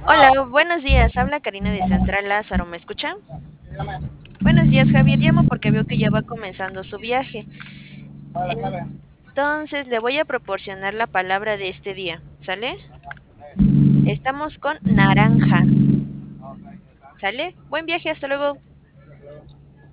Hola, buenos días. Habla Karina de Central Lázaro. ¿Me escucha? Buenos días, Javier. Llamo porque veo que ya va comenzando su viaje. Entonces, le voy a proporcionar la palabra de este día. ¿Sale? Estamos con naranja. ¿Sale? Buen viaje. Hasta luego.